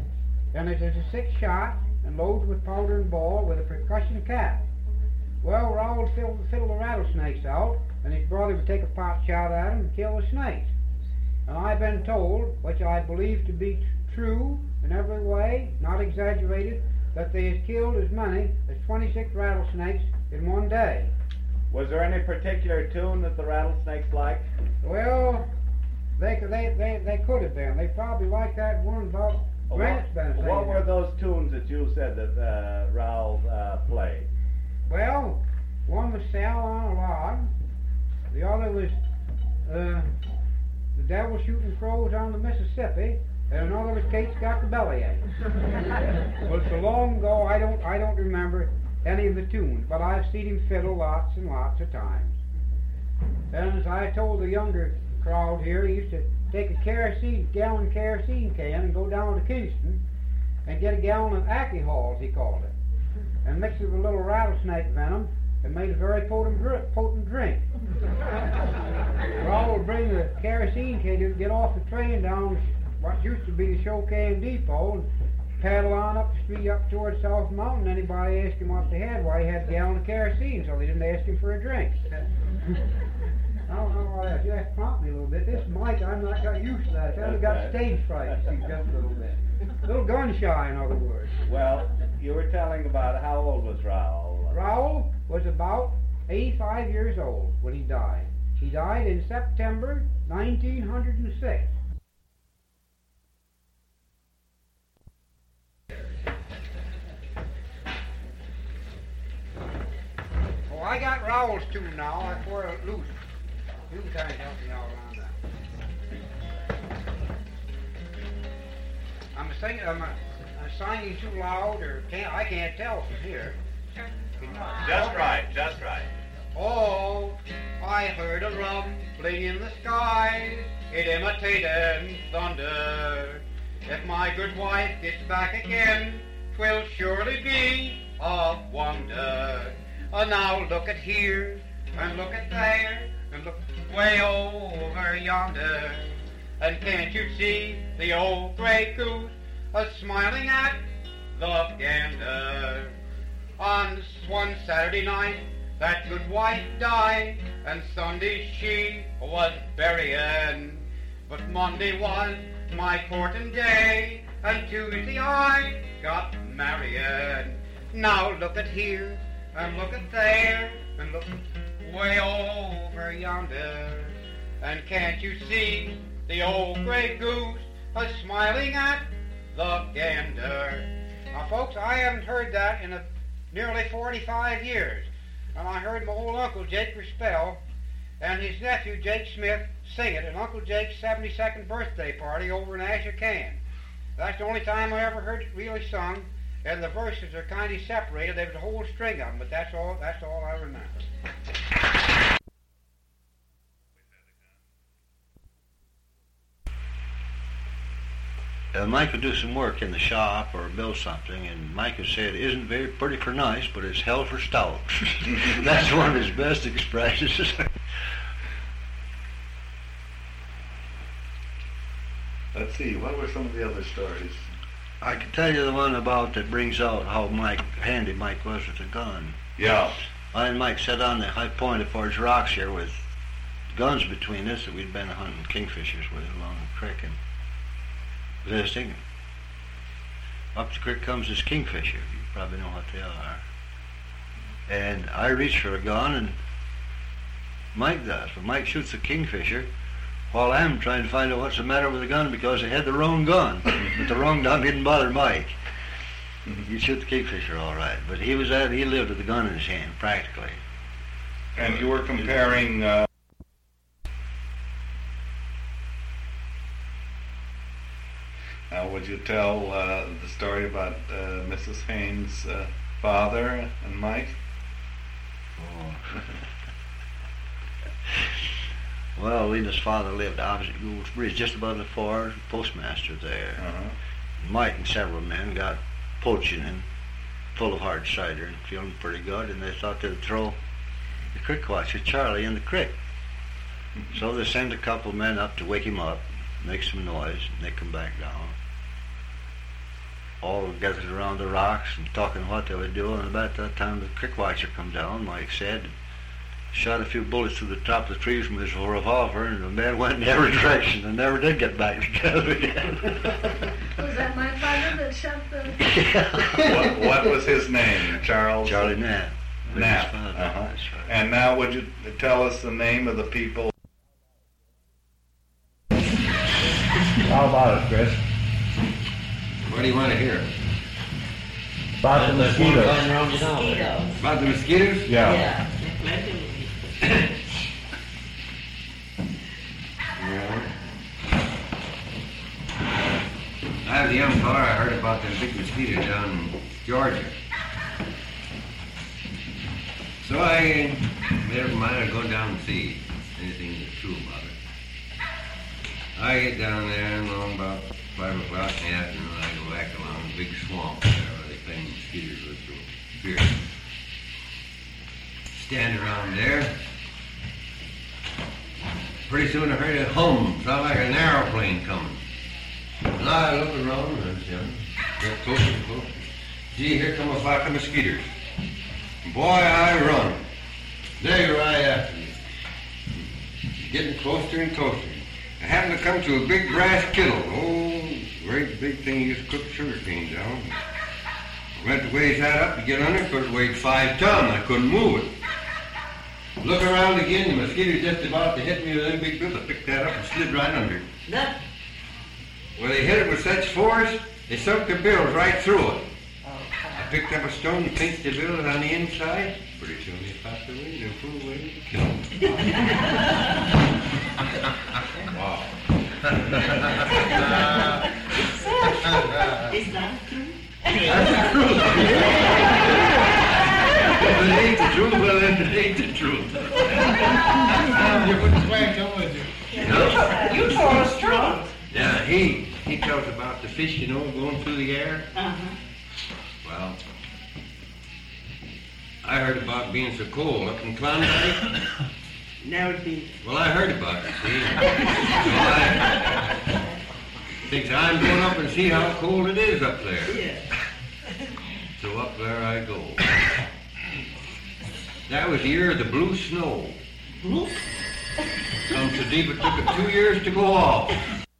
and it is a six shot and loaded with powder and ball with a percussion cap. Well, Raoul would fiddle, fiddle the rattlesnakes out, and his brother would take a pot shot at him and kill the snakes. And I've been told, which I believe to be t- true in every way, not exaggerated, that they has killed as many as twenty-six rattlesnakes in one day. Was there any particular tune that the rattlesnakes liked? Well, they they they, they could have been. They probably liked that one about Well, Grant's been what, saying. what were those tunes that you said that uh, Raoul uh, played? Well, one was Sal on a Log, the other was uh, The Devil Shooting Crows on the Mississippi, and another was Kate's Got the Bellyache. Well, so long ago, I don't I don't remember any of the tunes, but I've seen him fiddle lots and lots of times. And as I told the younger crowd here, he used to take a kerosene, gallon kerosene can and go down to Kingston and get a gallon of alcohol, as he called it, and mix it with a little rattlesnake venom and made a very potent, dr- potent drink. Raoul would bring the kerosene can to get off the train down what used to be the Shokan Depot and paddle on up the street up towards South Mountain. Anybody asked him what they had, why he had a gallon of kerosene, so they didn't ask him for a drink. I don't know why that. You have to prompt me a little bit. This mic, I'm not got used to that. I only got stage fright, you see, just a little bit. A little gun shy, in other words. Well, you were telling about how old was Raoul? Raoul was about eighty-five years old when he died. He died in September nineteen oh six. Oh, I got Raoul's tune now. I tore it loose. You can kind of help me out around that. I'm singing. I'm, I'm singing too loud, or can't I can't tell from here. Just right, just right. Oh, I heard a rumbling in the sky, it imitating thunder. If my good wife gets back again, 'twill surely be a wonder. Oh, now look at here, and look at there, and look way over yonder. And can't you see the old gray goose a-smiling at the gander? On one Saturday night, that good wife died, and Sunday she was burying. But Monday was my courting day, and Tuesday I got marrying. Now look at here, and look at there, and look way over yonder. And can't you see the old gray goose a-smiling at the gander? Now, folks, I haven't heard that in a nearly forty-five years. And I heard my old Uncle Jake Rispell and his nephew Jake Smith sing it at Uncle Jake's seventy-second birthday party over in Ashokan. That's the only time I ever heard it really sung, and the verses are kind of separated. There was a whole string of them, but that's all, that's all I remember. Uh, Mike would do some work in the shop or build something, and Mike would say it isn't very pretty for nice, but it's hell for stout. That's one of his best expressions. Let's see, what were some of the other stories? I can tell you the one about that brings out how Mike handy Mike was with a gun. Yeah. I and Mike sat on the high point of Forge Rocks here with guns between us that we'd been hunting kingfishers with along the creek, and visiting. Up the creek comes this kingfisher. You probably know what they are. And I reach for a gun, and Mike does. But Mike shoots the kingfisher while I'm trying to find out what's the matter with the gun, because I had the wrong gun. But the wrong gun didn't bother Mike. He'd shoot the kingfisher all right. But he was at, he lived with the gun in his hand, practically. And you were comparing... Uh Now, would you tell uh, the story about uh, Missus Haynes' uh, father and Mike? Oh. Well, Lena's father lived opposite Gould's Bridge, just above the forge, postmaster there. Uh-huh. Mike and several men got poaching and full of hard cider and feeling pretty good, and they thought they'd throw the creek watcher, Charlie, in the creek. Mm-hmm. So they sent a couple of men up to wake him up, make some noise, and they come back down. all gathered around the rocks and talking what they would do. And about that time, the creek watcher come down, Mike said, shot a few bullets through the top of the trees with his revolver, and the men went in every direction and never did get back together again. Was that my father that shot the... what, what was his name? Charles? Charlie Knapp. Knapp. Uh-huh. Right. And now would you tell us the name of the people? How about it, Chris? What do you want to hear? About the mosquitoes. Mosquitoes. About the mosquitoes? Yeah. Yeah. I was a young fella, I heard about them big mosquitoes down in Georgia. So I made up my mind to go down and see anything that's true about it. I get down there and along about five o'clock in the afternoon, I go back along a big swamp there where they claim mosquitoes were so fierce. Stand around there. Pretty soon I heard a hum, sounded like an aeroplane coming. And I look around and you know, get closer and closer. Gee, here come a flock of mosquitoes. Boy, I run. They right after me. Getting closer and closer. I happened to come to a big brass kettle. Oh, great big thing you used to cook sugar cane down. I went to raise that up to get under it, but it weighed five tons. I couldn't move it. Look around again, the mosquito just about to hit me with them big bills. I picked that up and slid right under it. That? Well, they hit it with such force, they sunk their bills right through it. I picked up a stone and pinched the bills on the inside. Pretty soon they popped away and flew away and killed them. Wow. Is that true? That's the truth. If it ain't the truth, well then it ain't the truth. You wouldn't swag so would you? No. You told us truth. Yeah, he, he tells about the fish, you know, going through the air. Uh-huh. Well, I heard about being so cold up in Klondike. Now it'd be... Well, I heard about it, see. So I think I'm going up and see how cold it is up there. Yeah. So up there I go. That was the year of the blue snow. Blue? Come so deep it took it two years to go off.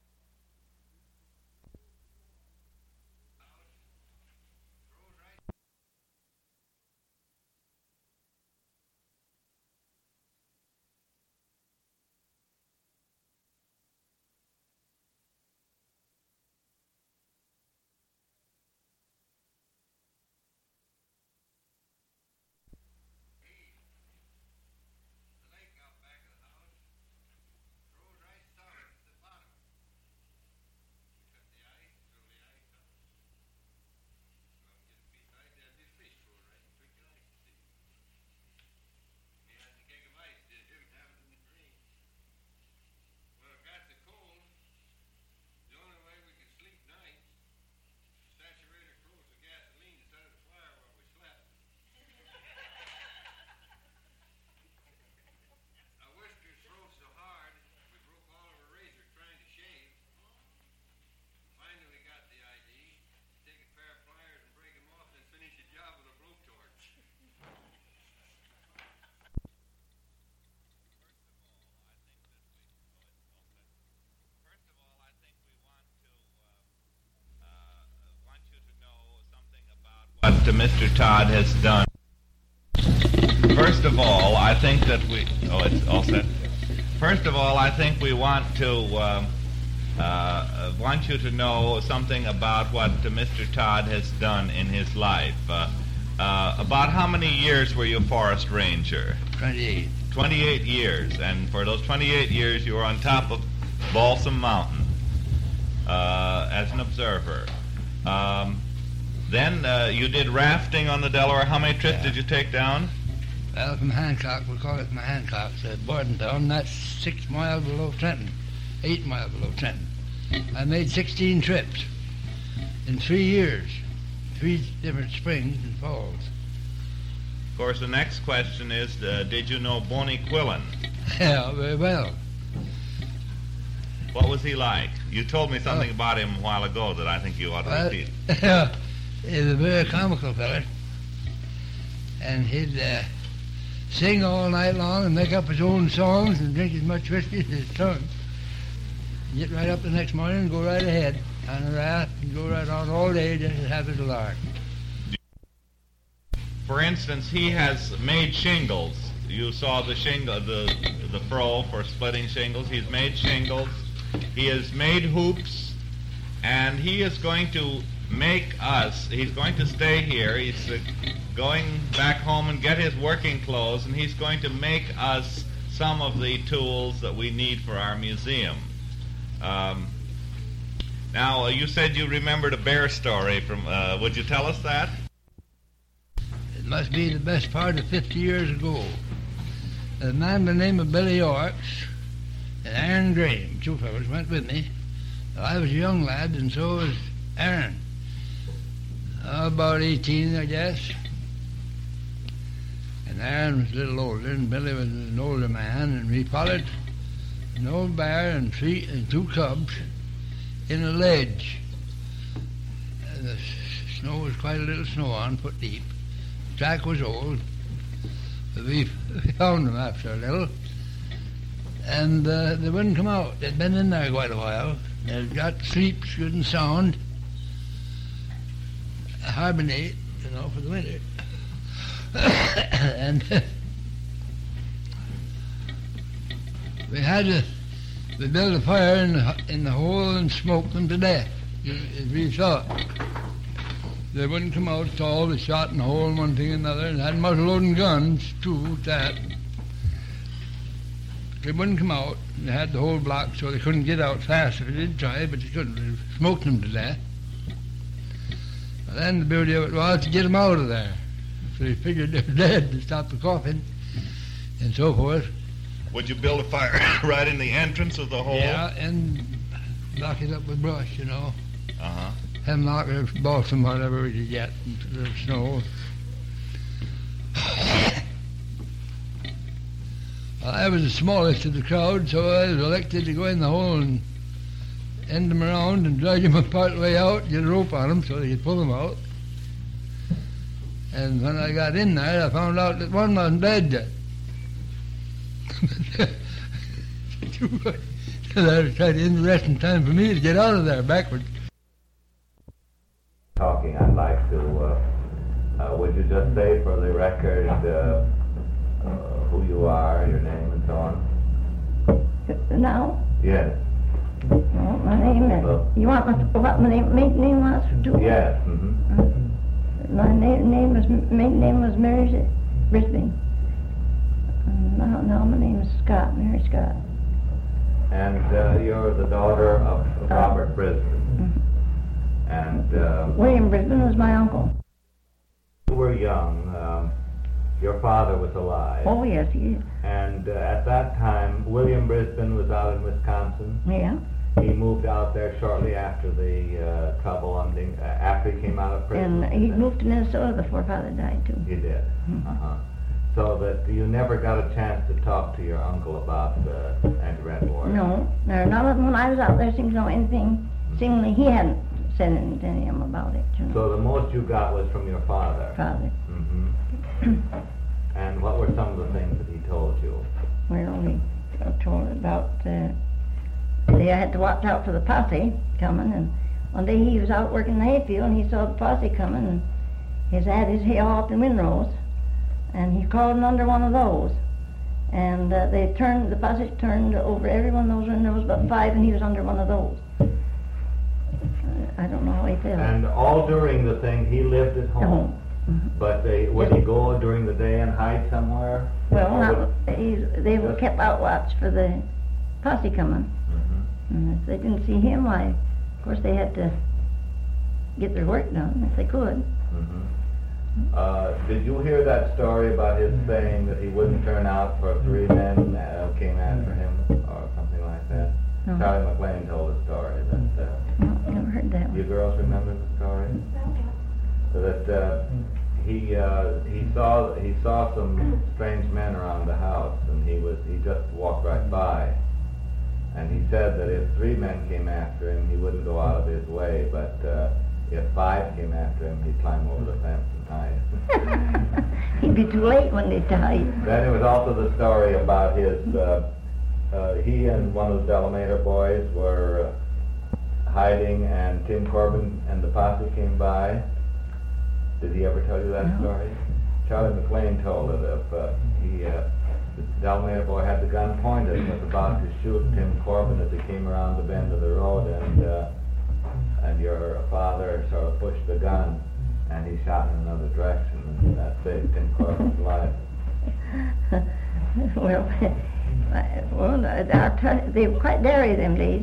What Mister Todd has done. First of all, I think that we... Oh, it's all set. First of all, I think we want to um, uh, want you to know something about what Mister Todd has done in his life. Uh, uh, about how many years were you a forest ranger? twenty-eight. twenty-eight years. And for those twenty-eight years, you were on top of Balsam Mountain uh, as an observer. Um, Then uh, you did rafting on the Delaware. How many trips yeah. did you take down? Well, from Hancock, we call it from Hancock, uh, Bordentown. That's six miles below Trenton, eight miles below Trenton. I made sixteen trips in three years, three different springs and falls. Of course, the next question is, uh, did you know Boney Quillen? Yeah, very well. What was he like? You told me something about him a while ago that I think you ought to Well, repeat. he was a very comical fella. And he'd uh, sing all night long and make up his own songs and drink as much whiskey as his tongue. Get right up the next morning and go right ahead on a raft and go right on all day just as happy as a lark. For instance, he has made shingles. You saw the shingle, the the furrow for splitting shingles. He's made shingles. He has made hoops, and he is going to make us. He's going to stay here. He's uh, going back home and get his working clothes, and he's going to make us some of the tools that we need for our museum. Um, now, uh, you said you remembered a bear story from. Uh, would you tell us that? It must be the best part of fifty years ago. A man by the name of Billy Yorks and Aaron Graham, two fellows, went with me. I was a young lad, and so was Aaron. About eighteen, I guess. And Aaron was a little older, and Billy was an older man, and we followed an old bear and three and two cubs in a ledge. And the s- snow was quite a little snow on, foot deep. The track was old. We found them after a little, and uh, they wouldn't come out. They'd been in there quite a while. They'd got sleep good and sound, hibernate, you know, for the winter. And we had to, we built a fire in the, in the hole and smoked them to death, as we thought. They wouldn't come out at all. They shot in the hole and one thing and another, and had muzzle-loading guns, too, at that. They wouldn't come out. They had the whole block, so they couldn't get out fast if they did try, but they couldn't. They smoked them to death. Well, then the beauty of it was to get them out of there. So they figured they were dead to stop the coughing and so forth. Would you build a fire right in the entrance of the hole? Yeah, and block it up with brush, you know. Uh-huh. Hemlock or balsam, whatever we could get, into the snow. Well, I was the smallest of the crowd, so I was elected to go in the hole and end them around and drag them part way out, get a rope on them so they could pull them out. And when I got in there, I found out that one wasn't dead yet. That was quite interesting time for me to get out of there backwards. Talking, I'd like to, uh, uh, would you just say for the record uh, uh, who you are, your name and so on? Now? Yes. Well, my name is, you want my, what my name, maiden name was too? Yes. Mm-hmm. My name, name was, maiden name was Mary Brisbane. And now, now my name is Scott, Mary Scott. And uh, you're the daughter of Robert Brisbane. Mm-hmm. And uh, William Brisbane was my uncle. you were young. Um, your father was alive. Oh, yes, he is. And uh, at that time, William Brisbane was out in Wisconsin. Yeah. He moved out there shortly after the uh, trouble ending, uh, after he came out of prison. And he moved to Minnesota before Father died, too. He did. Mm-hmm. Uh-huh. So that you never got a chance to talk to your uncle about uh, anti-red war. No, no, none of them when I was out there seemed to know anything. Seemingly he hadn't said anything to him about it, you know. So the most you got was from your father. Father. Mm-hmm. And what were some of the things that he told you? Well, he told about, uh, they had to watch out for the posse coming, and one day he was out working in the hayfield, and he saw the posse coming, and he had his hay all up in windrows, and he crawled in under one of those. And uh, they turned, the posse turned over every one of those windows but five, and he was under one of those. I don't know how he felt. And all during the thing, he lived at home. At home. Mm-hmm. But they, would he go during the day and hide somewhere? Well, Or not, would- he's, they were kept out watch for the posse coming. Mm-hmm. And if they didn't see him, why, of course they had to get their work done if they could. Mm-hmm. Uh, did you hear that story about his saying that he wouldn't turn out for three men uh, who came after him, or something like that? No. Charlie McLean told a story that. Uh, No, never heard that You one. girls remember the story? So that uh, he uh, he saw he saw some strange men around the house, and he was he just walked right by, And he said that if three men came after him, he wouldn't go out of his way, but uh, if five came after him, he'd climb over the fence and hide. He'd be too late when they died. Then there was also the story about his, uh, uh, he and one of the Delamater boys were uh, hiding, and Tim Corbin and the posse came by. Did he ever tell you that No. story? Charlie McLean told it. If uh, he, uh, the Delamater boy had the gun pointed and was about to shoot Tim Corbin as he came around the bend of the road, and uh, and your father sort of pushed the gun, and he shot in another direction, and that saved Tim Corbin's life. well, I- well, I'll tell you, they were quite daring them days.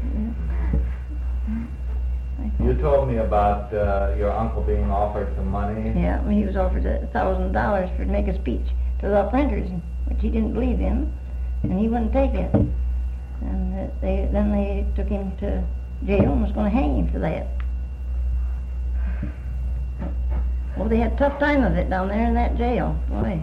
You told me about uh, your uncle being offered some money. Yeah, well, he was offered a thousand dollars for to make a speech to the printers, which he didn't believe in, and he wouldn't take it. And uh, they then they took him to jail and was going to hang him for that. Well, they had a tough time of it down there in that jail. Boy,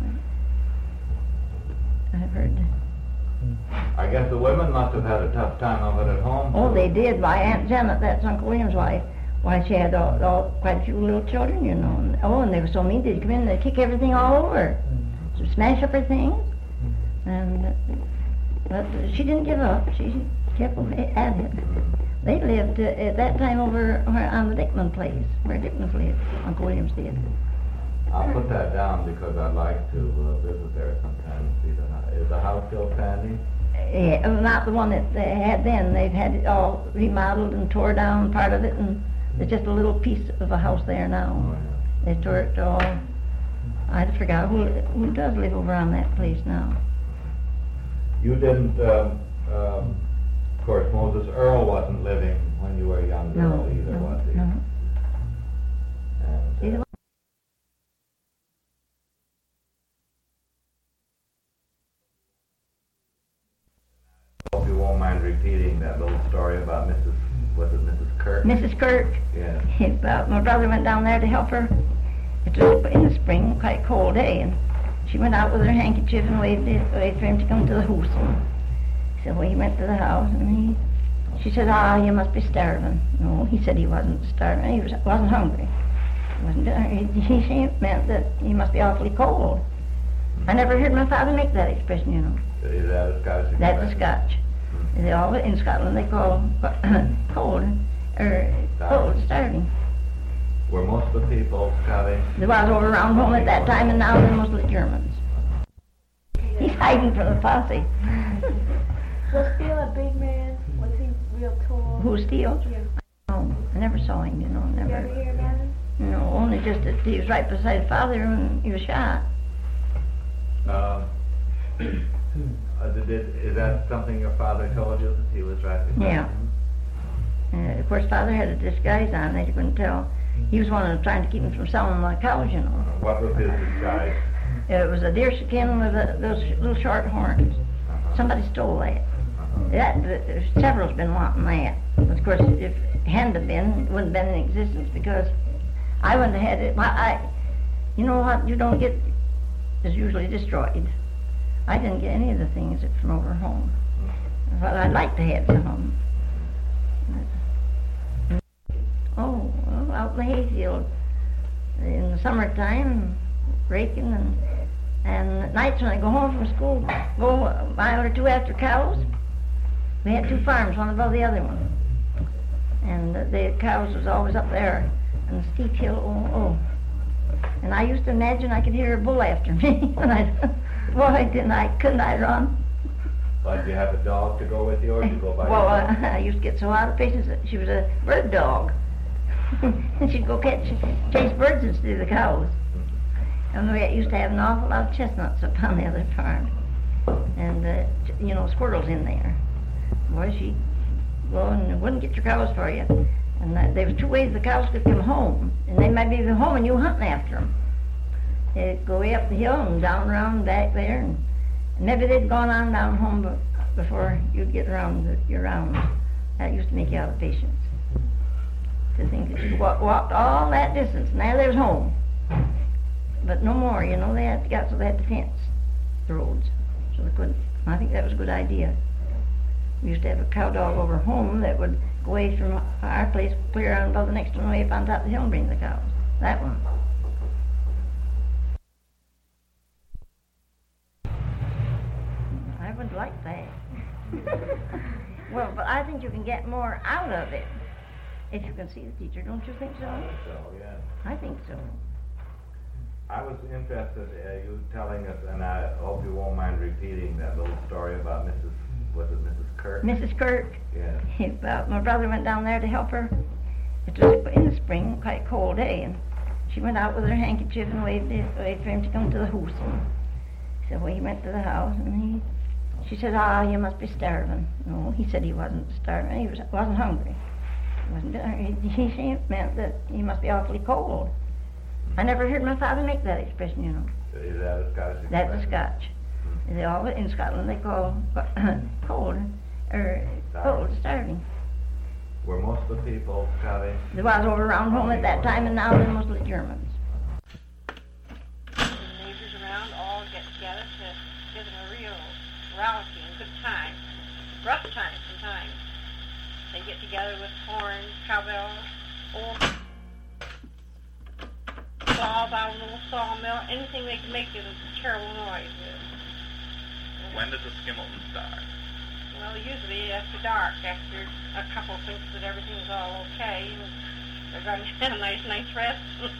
I've heard. I guess the women must have had a tough time of it at home. Oh, too. they did. My Aunt Janet, that's Uncle William's wife. Why, she had all, all, quite a few little children, you know. And, oh, and they were so mean. They'd come in and they'd kick everything all over, so smash up her things. And uh, but she didn't give up. She kept at it. They lived uh, at that time over where, on the Dickman place, where Dickman lived. Uncle Williams did. I'll put that down because I'd like to uh, visit there sometime and see the house. Is the house still standing? Yeah, well, not the one that they had then. They've had it all remodeled and tore down part of it, and there's just a little piece of a house there now. They tore it all. I forgot who who does live over on that place now. You didn't, um, um, of course, Moses Earl wasn't living when you were a young girl No, either, no, was he? no. And, uh, Either hope you won't mind repeating that little story about Missus Was it Missus Kirk? Missus Kirk. Yes. His, uh, my brother went down there to help her. It was in the spring, quite a cold day, and she went out with her handkerchief and waved, it, waved for him to come to the house. So he went to the house, and he, she said, "Ah, you must be starving." No, he said he wasn't starving. He was, wasn't hungry. He wasn't. He, he she meant that he must be awfully cold. I never heard my father make that expression, you know. Is that a Scottish That's a expression? Scotch. They all in Scotland they call cold or cold starving. Were most of the people Scottish? There was over around home at that time, and now they're mostly Germans. He's hiding from the posse. Was Steele a big man? Was he real tall? Who's Steele? Yeah. No, I never saw him, you know, You never. ever hear about him? No, only just that he was right beside father when he was shot. Uh, uh, did, did, is that something your father told you, that he was right beside Yeah. him? Uh, of course, father had a disguise on. They couldn't tell. He was one of them trying to keep him from selling my cows, you know. What was his disguise? It was a deerskin with a, those little short horns. Somebody stole that. That uh, several's been wanting that. Of course, if it hadn't have been, it wouldn't have been in existence because I wouldn't have had it. Well, I, you know what? You don't get is usually destroyed. I didn't get any of the things that from over home. Well, I'd like to have some of them. Oh, well, out in the hayfield in the summertime, raking, and and at nights when I go home from school, go a mile or two after cows. We had two farms, one above the other one, and uh, the cows was always up there on the steep hill. Oh, oh. And I used to imagine I could hear a bull after me, and I, boy, didn't I, couldn't I run? Well, did you have a dog to go with you, or did you go by Well, yourself? uh, I used to get so out of patience that she was a bird dog. And she'd go catch, chase birds instead of the cows. And we used to have an awful lot of chestnuts up on the other farm. And, uh, ch- you know, squirrels in there. Boy, she'd go and wouldn't get your cows for you. And uh, there was two ways the cows could come home. And they might be home and you hunting after them. They'd go way up the hill and down around back there. And, and maybe they'd gone on down home be- before you'd get around the, your rounds. That used to make you out of patience. To think that you wa- walked all that distance, and there they was home. But no more, you know, they had got so they had to fence the roads, so they couldn't. I think that was a good idea. We used to have a cow dog over home that would go away from our place, clear around above the next one way up on top of the hill and bring the cows. That one. I would like that. Well, but I think you can get more out of it if you can see the teacher. Don't you think so? I think so, yeah. I think so. I was interested in uh, you telling us, and I hope you won't mind repeating that little story about Missus Was it Missus Kirk? Missus Kirk. Yeah. He, well, my brother went down there to help her. It was in the spring, quite a cold day, and she went out with her handkerchief and waved, it, waved for him to come to the house. And so well, he went to the house, and he, she said, "Ah, you must be starving." No, he said he wasn't starving. He was, wasn't hungry. He wasn't hungry. He, he meant that he must be awfully cold. I never heard my father make that expression, you know. Is that a Scottish expression? That's a Scotch. They all in Scotland they call cold or cold starving. Were most of the people Scottish? There was over around home at that time, and now they're mostly Germans. The neighbors around all get together to give them a real rollicking good time. Rough time sometimes. They get together with horns, cowbells, old saws out of a little sawmill, anything they can make a terrible noise with. When does the Skimelton start? Well, usually after dark, after a couple thinks that everything's all okay, and they're going to have a nice night's rest.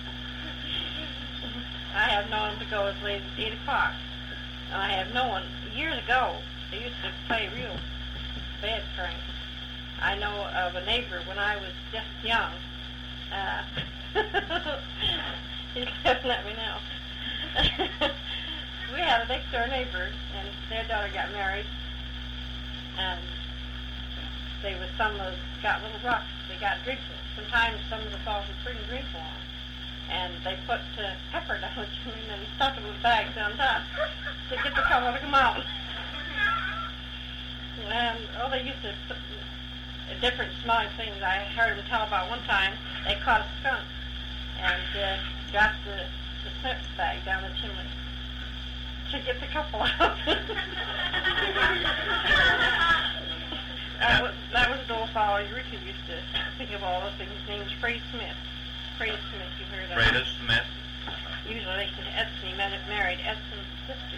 I have known to go as late as eight o'clock. And I have known, years ago, they used to play real bad pranks. I know of a neighbor when I was just young. Uh, he's laughing at me now. We had a next door neighbor, and their daughter got married, and they was some of got little rocks they got drinking. Sometimes some of the fellows would bring drink for them, and they put uh, pepper down the chimney and stuffed them with bags on top to get the color to come out. And oh, they used to put uh, different smelling things. I heard them tell about one time they caught a skunk and uh, dropped the, the scent bag down the chimney to get the couple out. that, was, that was the old fellow Ricky used to think of all those things. His name's Fray Smith. Fray Smith, you heard of him? Freda Smith. Usually they said Edson. He met, married Edson's sister.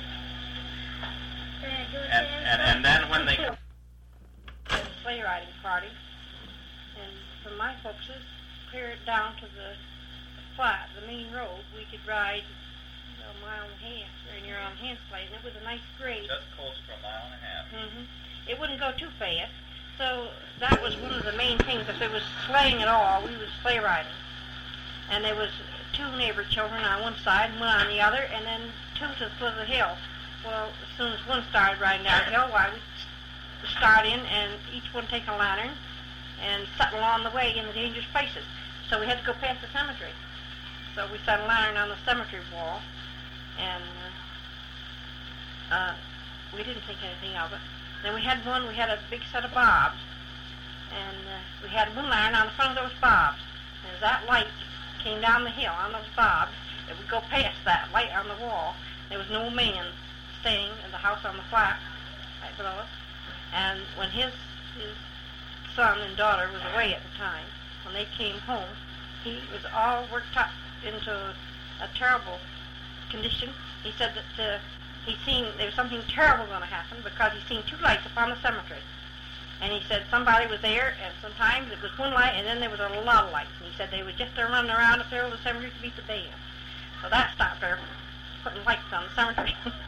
And, and, and then when they... Had a sleigh riding party, and from my folks' clear it down to the flat, the main road, we could ride a mile and a half, and you're on hand sleigh, and it was a nice grade. Just close for a mile and a half. Mm-hmm. It wouldn't go too fast, so that was one of the main things. If it was sleighing at all, we was sleigh riding. And there was two neighbor children on one side and one on the other, and then two to the foot of the hill. Well, as soon as one started riding downhill, why, we'd start in and each one take a lantern and set along the way in the dangerous places. So we had to go past the cemetery. So we set a lantern on the cemetery wall, and uh, uh, we didn't think anything of it. Then we had one, we had a big set of bobs, and uh, we had one lantern on the front of those bobs. And as that light came down the hill on those bobs, it would go past that light on the wall. There was no man staying in the house on the flat right below us. And when his his son and daughter was away at the time, when they came home, he was all worked up into a terrible condition. He said that uh, he seen there was something terrible going to happen because he seen two lights upon the cemetery. And he said somebody was there, and sometimes it was one light, and then there was a lot of lights. And he said they were just there running around up there over the cemetery to beat the band. So that stopped her putting lights on the cemetery.